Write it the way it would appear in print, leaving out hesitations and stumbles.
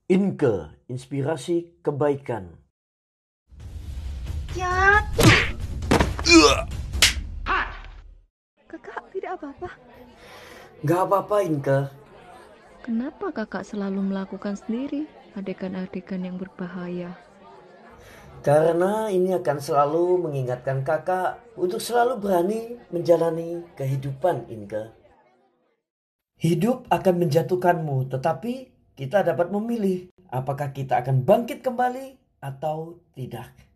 Inke, inspirasi kebaikan. Ya, Kakak tidak apa-apa. Gak apa-apa Inke. Kenapa kakak selalu melakukan sendiri adegan-adegan yang berbahaya? Karena ini akan selalu mengingatkan kakak untuk selalu berani menjalani kehidupan Inke. Hidup akan menjatuhkanmu, tetapi kita dapat memilih apakah kita akan bangkit kembali atau tidak.